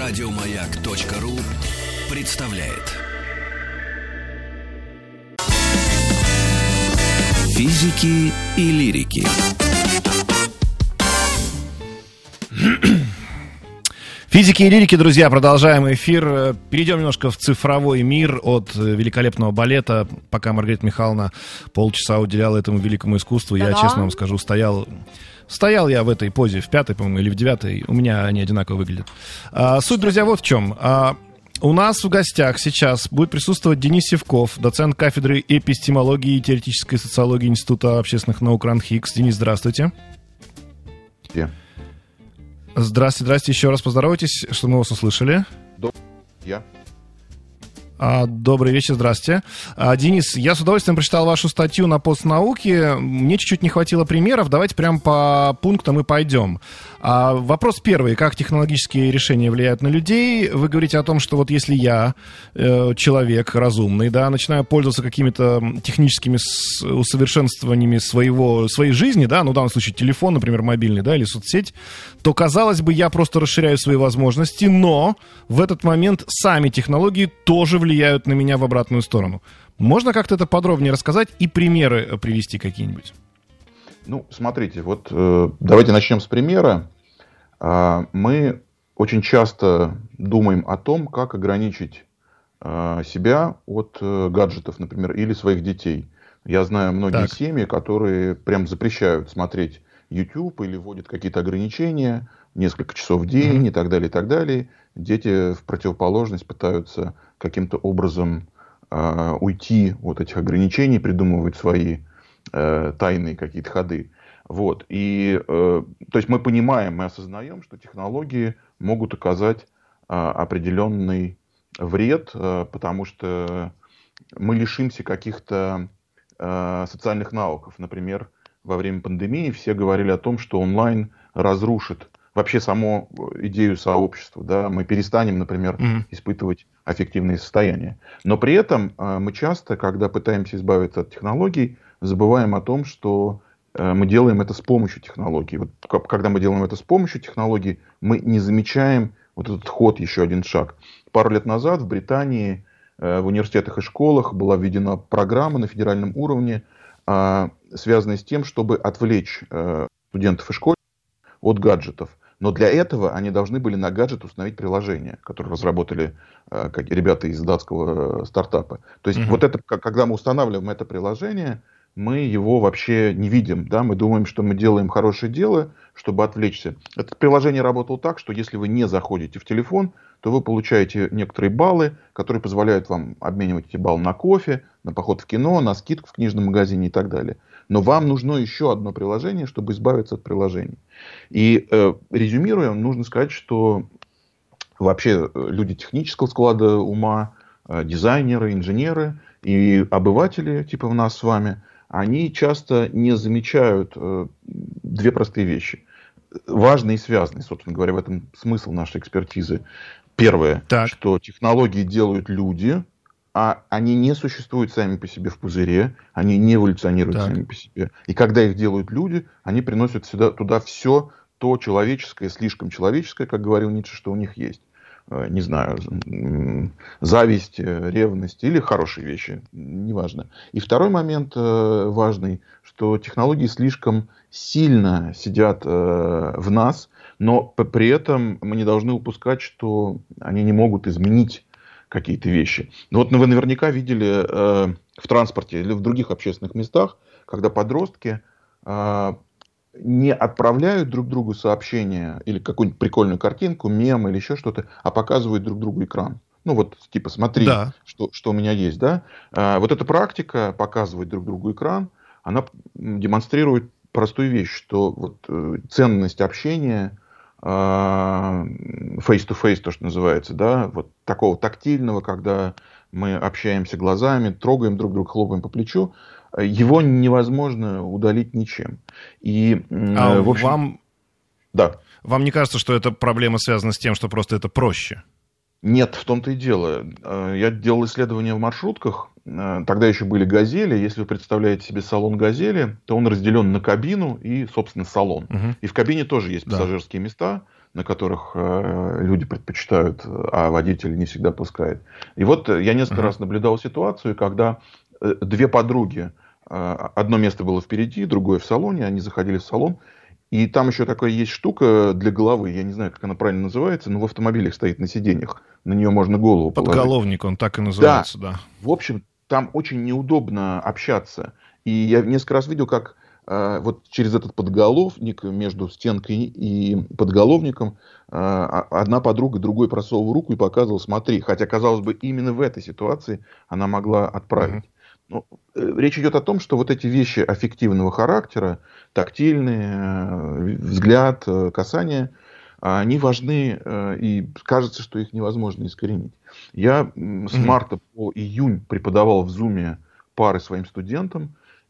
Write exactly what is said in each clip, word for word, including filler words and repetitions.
Радиомаяк.ру представляет Физики и лирики. Физики и лирики, друзья, продолжаем эфир. Перейдем немножко в цифровой мир от великолепного балета. Пока Маргарита Михайловна полчаса уделяла этому великому искусству, я, честно вам скажу, стоял... Стоял я в этой позе, в пятой, по-моему, или в девятой. У меня они одинаково выглядят. А, суть, друзья, вот в чем. А, у нас в гостях сейчас будет присутствовать Денис Сивков, доцент кафедры эпистемологии и теоретической социологии Института общественных наук РАН-ХИКС. Денис, здравствуйте. Yeah. Здравствуйте, здравствуйте. Еще раз поздоровайтесь, что мы вас услышали. Я. А, добрый вечер, здрасте. А, Денис, я с удовольствием прочитал вашу статью на Постнауке. Мне чуть-чуть не хватило примеров. Давайте прям по пунктам и пойдем. А, вопрос первый. Как технологические решения влияют на людей? Вы говорите о том, что вот если я, э, человек разумный, да, начинаю пользоваться какими-то техническими с- усовершенствованиями своего, своей жизни, да, ну, в данном случае телефон, например, мобильный, да, или соцсеть, то, казалось бы, я просто расширяю свои возможности, но в этот момент сами технологии тоже влияют на меня в обратную сторону. Можно как-то это подробнее рассказать и примеры привести какие-нибудь? Ну, смотрите, вот э, давайте начнем с примера. Э, мы очень часто думаем о том, как ограничить э, себя от э, гаджетов, например, или своих детей. Я знаю многие Так. семьи, которые прям запрещают смотреть YouTube или вводят какие-то ограничения, несколько часов в день mm-hmm. и так далее, и так далее. Дети в противоположность пытаются каким-то образом э, уйти от этих ограничений, придумывать свои э, тайные какие-то ходы. Вот. И, э, то есть мы понимаем, мы осознаем, что технологии могут оказать э, определенный вред, э, потому что мы лишимся каких-то э, социальных навыков. Например, во время пандемии все говорили о том, что онлайн разрушит вообще саму идею сообщества, да, мы перестанем, например, mm-hmm. испытывать аффективные состояния. Но при этом э, мы часто, когда пытаемся избавиться от технологий, забываем о том, что э, мы делаем это с помощью технологий. Вот, когда мы делаем это с помощью технологий, мы не замечаем вот этот ход, еще один шаг. Пару лет назад в Британии э, в университетах и школах была введена программа на федеральном уровне, э, связанная с тем, чтобы отвлечь э, студентов и школьников от гаджетов. Но для этого они должны были на гаджет установить приложение, которое разработали э, как, ребята из датского э, стартапа. То есть, mm-hmm. вот это, когда мы устанавливаем это приложение, мы его вообще не видим. Да? Мы думаем, что мы делаем хорошее дело, чтобы отвлечься. Это приложение работало так, что если вы не заходите в телефон, то вы получаете некоторые баллы, которые позволяют вам обменивать эти баллы на кофе, на поход в кино, на скидку в книжном магазине и так далее. Но вам нужно еще одно приложение, чтобы избавиться от приложений. И э, резюмируя, нужно сказать, что вообще люди технического склада ума, э, дизайнеры, инженеры и обыватели, типа нас с вами, они часто не замечают э, две простые вещи. Важные и связанные, собственно говоря, в этом смысл нашей экспертизы. Первое, так. что технологии делают люди, а они не существуют сами по себе в пузыре, они не эволюционируют так. сами по себе. И когда их делают люди, они приносят сюда, туда все то человеческое, слишком человеческое, как говорил Ницше, что у них есть. Не знаю, зависть, ревность или хорошие вещи, неважно. И второй момент важный, что технологии слишком сильно сидят в нас, но при этом мы не должны упускать, что они не могут изменить какие-то вещи. Ну вот вы наверняка видели э, в транспорте или в других общественных местах, когда подростки э, не отправляют друг другу сообщения или какую-нибудь прикольную картинку, мем или еще что-то, а показывают друг другу экран. Ну вот типа смотри, да. что, что у меня есть. Да? Э, вот эта практика показывать друг другу экран, она демонстрирует простую вещь, что вот, э, ценность общения face-to-face, то, что называется, да, вот такого тактильного, когда мы общаемся глазами, трогаем друг друга, хлопаем по плечу, его невозможно удалить ничем. И, а в общем, вам, да. вам не кажется, что эта проблема связана с тем, что просто это проще? Нет, в том-то и дело. Я делал исследования в маршрутках, тогда еще были «Газели». Если вы представляете себе салон «Газели», то он разделен на кабину и, собственно, салон. Угу. И в кабине тоже есть пассажирские да. места. на которых э, люди предпочитают, а водитель не всегда пускает. И вот я несколько uh-huh. раз наблюдал ситуацию, когда э, две подруги, э, одно место было впереди, другое в салоне, они заходили в салон, и там еще такая есть штука для головы, я не знаю, как она правильно называется, но в автомобилях стоит на сиденьях, на нее можно голову положить. Подголовник, он так и называется, да. да. В общем, там очень неудобно общаться. И я несколько раз видел, как э, вот через этот подголовник между стенкой и подголовником э, одна подруга другой просовывала руку и показывала, смотри. Хотя, казалось бы, именно в этой ситуации она могла отправить. Mm-hmm. Но, э, речь идет о том, что вот эти вещи аффективного характера, тактильные, э, взгляд, э, касание, они важны, э, и кажется, что их невозможно искоренить. Я mm-hmm. с марта по июнь преподавал в Zoom пары своим студентам.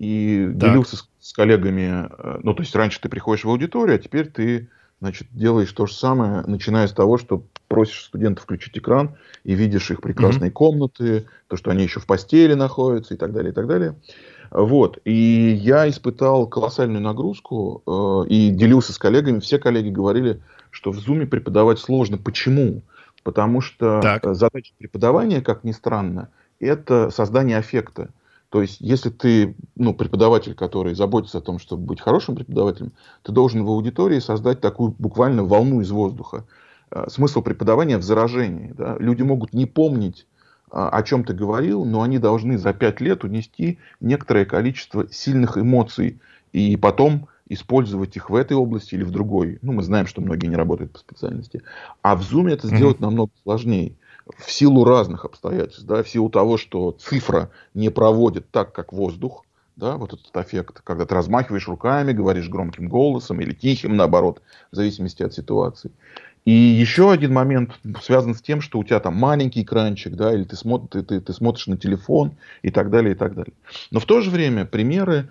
И так. делился с, с коллегами, ну, то есть, раньше ты приходишь в аудиторию, а теперь ты, значит, делаешь то же самое, начиная с того, что просишь студентов включить экран, и видишь их прекрасные mm-hmm. комнаты, то, что они еще в постели находятся, и так далее, и так далее. Вот. И я испытал колоссальную нагрузку, э, и делился с коллегами. Все коллеги говорили, что в Zoom преподавать сложно. Почему? Потому что так. задача преподавания, как ни странно, это создание аффекта. То есть, если ты, ну, преподаватель, который заботится о том, чтобы быть хорошим преподавателем, ты должен в аудитории создать такую буквально волну из воздуха. Смысл преподавания в заражении. Да? Люди могут не помнить, о чем ты говорил, но они должны за пять лет унести некоторое количество сильных эмоций и потом использовать их в этой области или в другой. Ну, мы знаем, что многие не работают по специальности. А в Zoom это сделать mm-hmm. намного сложнее. В силу разных обстоятельств, да, в силу того, что цифра не проводит так, как воздух, да, вот этот эффект, когда ты размахиваешь руками, говоришь громким голосом или тихим, наоборот, в зависимости от ситуации. И еще один момент связан с тем, что у тебя там маленький экранчик, да, или ты, смотри, ты, ты, ты смотришь на телефон и так далее, и так далее. Но в то же время примеры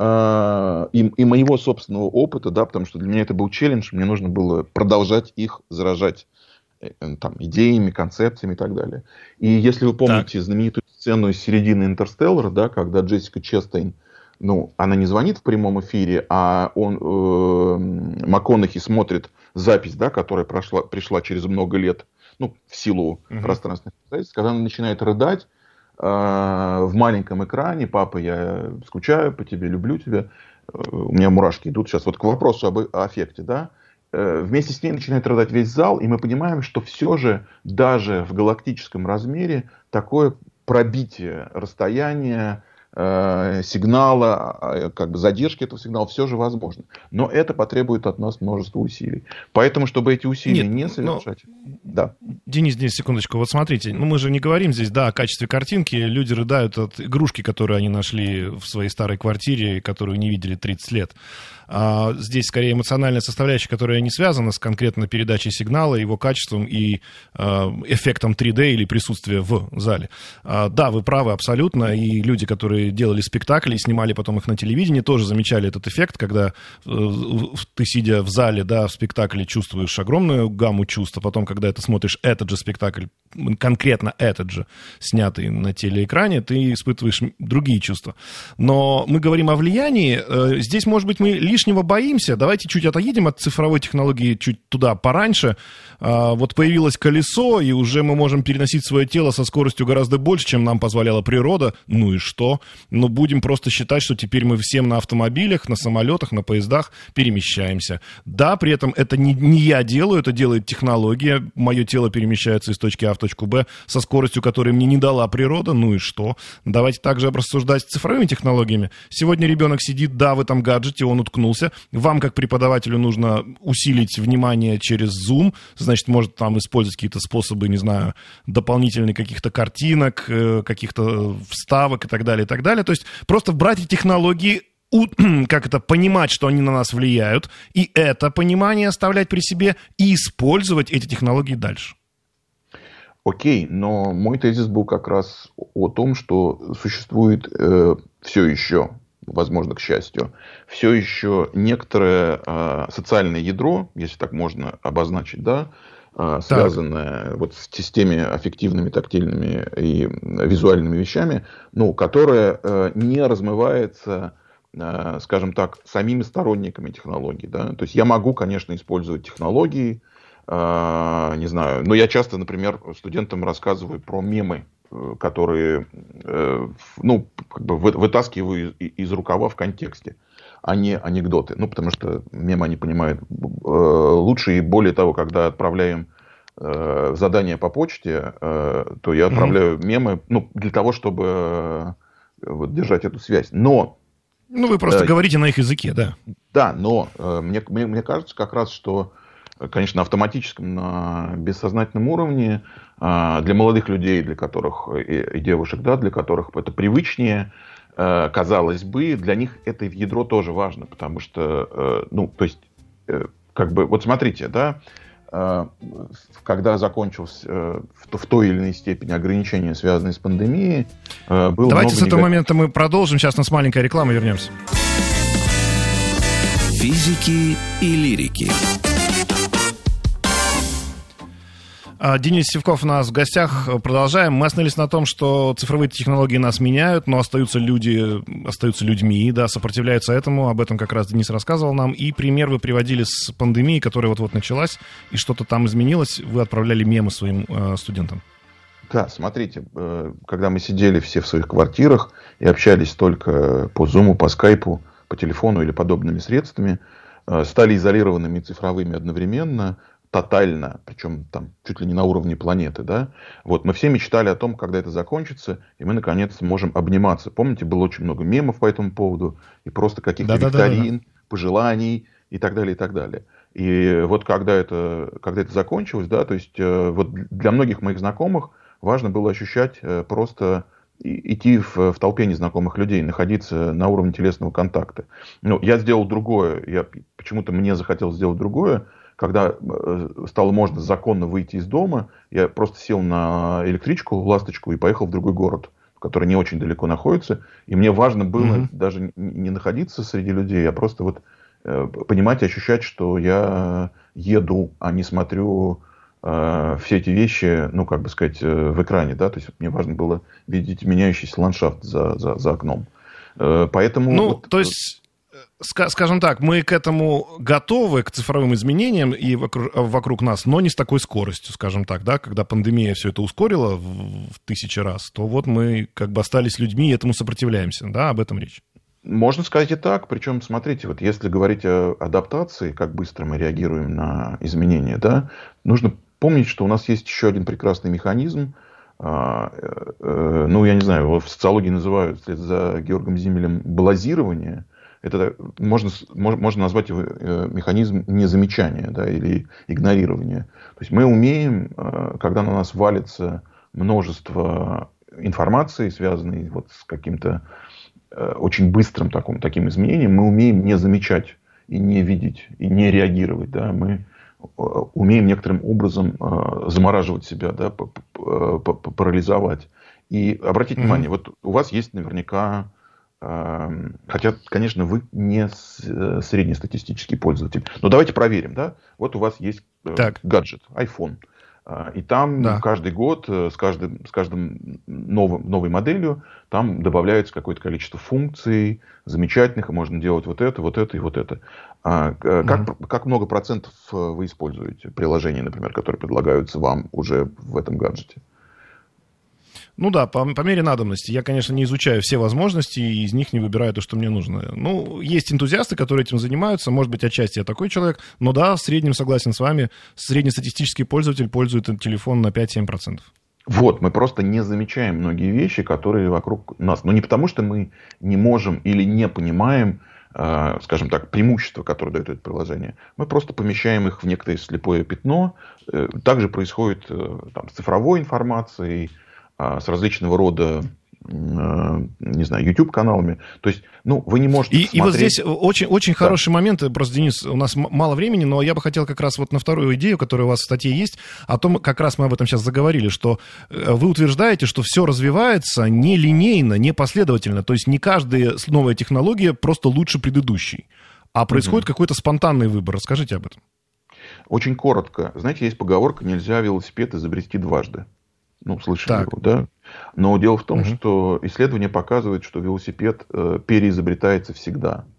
э, и, и моего собственного опыта, да, потому что для меня это был челлендж, мне нужно было продолжать их заражать там, идеями, концепциями и так далее. И если вы помните так. знаменитую сцену из середины «Интерстеллара», да, когда Джессика Честейн, ну, она не звонит в прямом эфире, а он, э, МакКонахи смотрит запись, да, которая прошла, пришла через много лет, ну, в силу угу. пространственных обстоятельств, когда она начинает рыдать э, в маленьком экране: «Папа, я скучаю по тебе, люблю тебя», э, у меня мурашки идут сейчас. Вот к вопросу об аффекте, да, вместе с ней начинает рыдать весь зал, и мы понимаем, что все же даже в галактическом размере такое пробитие расстояния, э, сигнала, как бы задержки этого сигнала все же возможно. Но это потребует от нас множество усилий. Поэтому, чтобы эти усилия Нет, не совершать... Но... Да. Денис, Денис, секундочку. Вот смотрите, ну мы же не говорим здесь, да, о качестве картинки. Люди рыдают от игрушки, которую они нашли в своей старой квартире, которую не видели тридцать лет. А здесь скорее эмоциональная составляющая, которая не связана с конкретно передачей сигнала, его качеством и э, эффектом три дэ или присутствия в зале. А, да, вы правы абсолютно, и люди, которые делали спектакли и снимали потом их на телевидении, тоже замечали этот эффект, когда э, ты, сидя в зале, да, в спектакле, чувствуешь огромную гамму чувств, а потом, когда ты смотришь этот же спектакль, конкретно этот же, снятый на телеэкране, ты испытываешь другие чувства. Но мы говорим о влиянии, э, здесь, может быть, мы лишнего боимся. Давайте чуть отъедем от цифровой технологии чуть туда пораньше. А, вот появилось колесо, и уже мы можем переносить свое тело со скоростью гораздо больше, чем нам позволяла природа. Ну и что? Но будем просто считать, что теперь мы всем на автомобилях, на самолетах, на поездах перемещаемся. Да, при этом это не, не я делаю, это делает технология. Мое тело перемещается из точки А в точку Б со скоростью, которую мне не дала природа. Ну и что? Давайте также рассуждать с цифровыми технологиями. Сегодня ребенок сидит, да, в этом гаджете, он уткнулся. Вам, как преподавателю, нужно усилить внимание через Zoom. Значит, может там использовать какие-то способы, не знаю, дополнительных каких-то картинок, каких-то вставок и так далее, и так далее. То есть просто брать эти технологии, как это, понимать, что они на нас влияют, и это понимание оставлять при себе, и использовать эти технологии дальше. Окей, но мой тезис был как раз о том, что существует э, все еще, возможно, к счастью, все еще некоторое э, социальное ядро, если так можно обозначить, да, э, связанное вот с, с теми аффективными, тактильными и визуальными вещами, ну, которое э, не размывается, э, скажем так, самими сторонниками технологий. Да? То есть я могу, конечно, использовать технологии, э, не знаю, но я часто, например, студентам рассказываю про мемы, которые, э, ну, как бы вытаскиваю из, из рукава в контексте, а не анекдоты. Ну, потому что мемы они понимают э, лучше, и более того, когда отправляем э, задание по почте, э, то я отправляю mm-hmm. мемы, ну, для того, чтобы э, вот, держать эту связь. Но... Ну, вы просто э, говорите на их языке, да? Да, но э, мне, мне, мне кажется как раз, что, конечно, на автоматическом, на бессознательном уровне э, для молодых людей, для которых и, и девушек, да, для которых это привычнее, э, казалось бы, для них это в ядро тоже важно, потому что, э, ну, то есть, э, как бы, вот смотрите, да, э, когда закончилось э, в, в той или иной степени ограничения, связанные с пандемией, э, было Давайте много с этого негатив... момента мы продолжим, сейчас у нас маленькая реклама, вернемся. Физики и лирики. Денис Сивков у нас в гостях. Продолжаем. Мы остановились на том, что цифровые технологии нас меняют, но остаются люди, остаются людьми, да, сопротивляются этому. Об этом как раз Денис рассказывал нам. И пример вы приводили с пандемией, которая вот-вот началась, и что-то там изменилось. Вы отправляли мемы своим э, студентам. Да, смотрите, э, когда мы сидели все в своих квартирах и общались только по Zoom, по Skype, по телефону или подобными средствами, э, стали изолированными цифровыми одновременно, тотально, причем там чуть ли не на уровне планеты, да, вот мы все мечтали о том, когда это закончится, и мы наконец можем обниматься. Помните, было очень много мемов по этому поводу, и просто каких-то да, викторин, да, да, да. пожеланий и так далее, и так далее. И вот когда это, когда это закончилось, да, то есть вот для многих моих знакомых важно было ощущать просто идти в, в толпе незнакомых людей, находиться на уровне телесного контакта. Ну, я сделал другое, я, почему-то мне захотелось сделать другое. Когда стало можно законно выйти из дома, я просто сел на электричку, ласточку и поехал в другой город, который не очень далеко находится. И мне важно было mm-hmm. даже не находиться среди людей, а просто вот понимать и ощущать, что я еду, а не смотрю э, все эти вещи, ну, как бы сказать, в экране. Да? То есть мне важно было видеть меняющийся ландшафт за, за, за окном. Э, поэтому... Ну, вот, то есть... Скажем так, мы к этому готовы, к цифровым изменениям и вокруг, вокруг нас, но не с такой скоростью, скажем так, да, когда пандемия все это ускорила в, в тысячи раз, то вот мы как бы остались людьми и этому сопротивляемся, да, об этом речь. Можно сказать и так, причем, смотрите, вот если говорить о адаптации, как быстро мы реагируем на изменения, да, нужно помнить, что у нас есть еще один прекрасный механизм, а, э, ну, я не знаю, его в социологии называют, вслед за Георгом Зиммелем, блазирование. Это можно, можно назвать его механизм незамечания, да, или игнорирования. То есть мы умеем, когда на нас валится множество информации, связанной вот с каким-то очень быстрым таким, таким изменением, мы умеем не замечать и не видеть, и не реагировать. Да. Мы умеем некоторым образом замораживать себя, да, парализовать. И обратите mm-hmm. внимание, вот у вас есть наверняка... Хотя, конечно, вы не среднестатистический пользователь. Но давайте проверим, да? Вот у вас есть так. гаджет, iPhone. И там да. каждый год с, каждым, с каждым новым, новой моделью там добавляется какое-то количество функций замечательных. И можно делать вот это, вот это и вот это. Как, mm-hmm. как много процентов вы используете приложений, например, которые предлагаются вам уже в этом гаджете? Ну да, по, по мере надобности. Я, конечно, не изучаю все возможности и из них не выбираю то, что мне нужно. Ну, есть энтузиасты, которые этим занимаются. Может быть, отчасти я такой человек. Но да, в среднем согласен с вами. Среднестатистический пользователь пользует телефон на пять-семь процентов. Вот, мы просто не замечаем многие вещи, которые вокруг нас. Но не потому, что мы не можем или не понимаем, э, скажем так, преимущества, которые дает это приложение. Мы просто помещаем их в некое слепое пятно. Э, также происходит э, там, с цифровой информацией, с различного рода, не знаю, YouTube-каналами. То есть, ну, вы не можете и, смотреть... И вот здесь очень, очень да. хороший момент. Просто, Денис, у нас мало времени, но я бы хотел как раз вот на вторую идею, которая у вас в статье есть, о том, как раз мы об этом сейчас заговорили, что вы утверждаете, что все развивается нелинейно, непоследовательно. То есть не каждая новая технология просто лучше предыдущей, а происходит угу. какой-то спонтанный выбор. Расскажите об этом. Очень коротко. Знаете, есть поговорка: нельзя велосипед изобрести дважды. Ну, слышали его, да? Но дело в том, угу. что исследования показывают, что велосипед э, переизобретается всегда.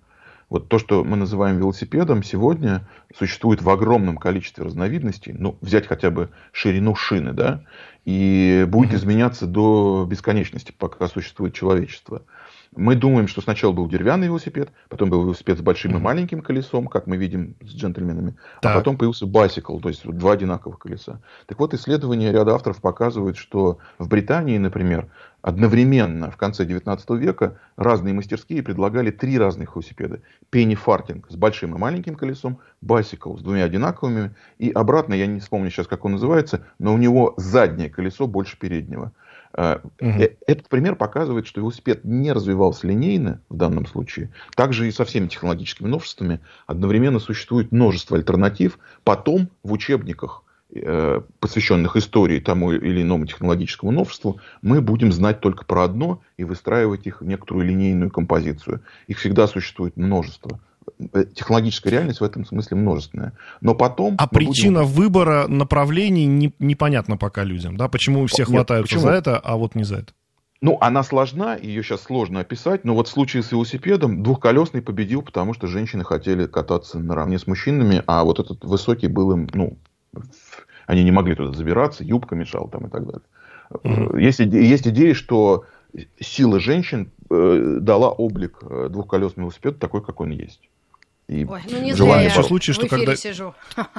Вот то, что мы называем велосипедом, сегодня существует в огромном количестве разновидностей. Ну, взять хотя бы ширину шины, да, и будет mm-hmm. изменяться до бесконечности, пока существует человечество. Мы думаем, что сначала был деревянный велосипед, потом был велосипед с большим mm-hmm. и маленьким колесом, как мы видим с джентльменами, так. а потом появился bicycle, то есть два одинаковых колеса. Так вот, исследования ряда авторов показывают, что в Британии, например, одновременно в конце девятнадцатого века разные мастерские предлагали три разных велосипеда. Пенни-фартинг с большим и маленьким колесом, bicycle с двумя одинаковыми, и обратно, я не вспомню сейчас, как он называется, но у него заднее колесо больше переднего. Угу. Этот пример показывает, что велосипед не развивался линейно в данном случае. Также и со всеми технологическими новшествами одновременно существует множество альтернатив. Потом в учебниках, посвященных истории тому или иному технологическому новшеству, мы будем знать только про одно и выстраивать их в некоторую линейную композицию. Их всегда существует множество. Технологическая реальность в этом смысле множественная. Но потом... А причина будем... выбора направлений не, непонятна пока людям, да? Почему все Нет, хватаются почему? за это, а вот не за это? Ну, она сложна, ее сейчас сложно описать, но вот в случае с велосипедом двухколесный победил, потому что женщины хотели кататься наравне с мужчинами, а вот этот высокий был им, ну, они не могли туда забираться, юбка мешала там и так далее. Mm-hmm. Есть, есть идея, что сила женщин э, дала облик двухколесному велосипеду такой, как он есть. И Ой, ну не зря я случае, в что эфире когда... сижу.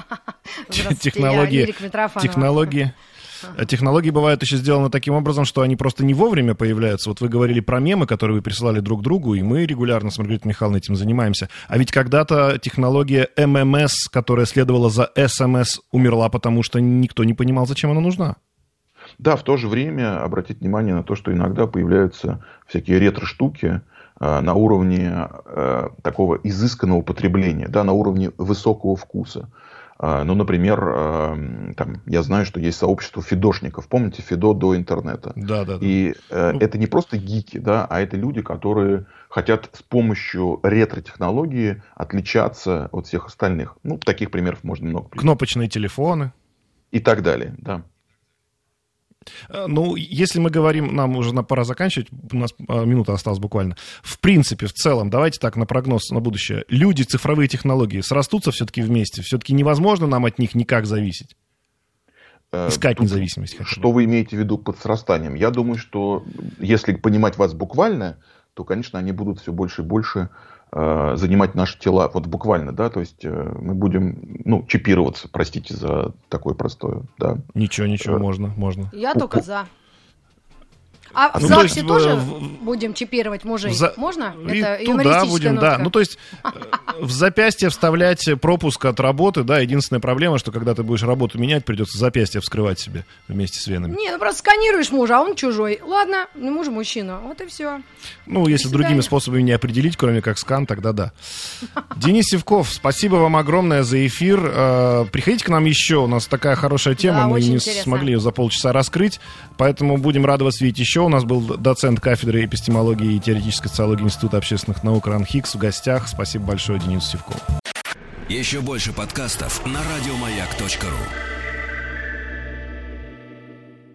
Технологии, технологии, технологии бывают еще сделаны таким образом, что они просто не вовремя появляются. Вот вы говорили про мемы, которые вы присылали друг другу, и мы регулярно с Маргаритой Михайловной этим занимаемся. А ведь когда-то технология эм эм эс, которая следовала за эс эм эс, умерла, потому что никто не понимал, зачем она нужна. Да, в то же время обратить внимание на то, что иногда появляются всякие ретро-штуки, на уровне э, такого изысканного потребления, да, на уровне высокого вкуса. Э, ну, например, э, там, я знаю, что есть сообщество фидошников. Помните, Фидо до интернета? Да, да, да. И э, ну... это не просто гики, да, а это люди, которые хотят с помощью ретро-технологии отличаться от всех остальных. Ну, таких примеров можно много привести. Кнопочные телефоны. И так далее, да. Ну, если мы говорим, нам уже пора заканчивать, у нас минута осталась буквально. В принципе, в целом, давайте так на прогноз на будущее. Люди, цифровые технологии срастутся все-таки вместе? Все-таки невозможно нам от них никак зависеть? Искать Тут, независимость. Что вы имеете в виду под срастанием? Я думаю, что если понимать вас буквально, то, конечно, они будут все больше и больше э, занимать наши тела. Вот буквально, да, то есть э, мы будем, ну, чипироваться, простите за такое простое, да. Ничего, ничего, э, можно, можно. Я у, только за. А в ну, ЗАГСе есть, тоже в... будем чипировать мужей? За... Можно? И это туда будем, нотка. Да. Ну, то есть в запястье вставлять пропуск от работы, да, единственная проблема, что когда ты будешь работу менять, придется запястье вскрывать себе вместе с венами. Не, ну просто сканируешь мужа, а он чужой. Ладно, ну муж мужчина, вот и все. Ну, если другими способами не определить, кроме как скан, тогда да. Денис Сивков, спасибо вам огромное за эфир. Приходите к нам еще, у нас такая хорошая тема, да, мы не интересно. смогли ее за полчаса раскрыть, поэтому будем рады вас видеть еще. У нас был доцент кафедры эпистемологии и теоретической социологии Института общественных наук РАН Хикс в гостях. Спасибо большое Денису Сивкову. Еще больше подкастов на радиомаяк точка ру.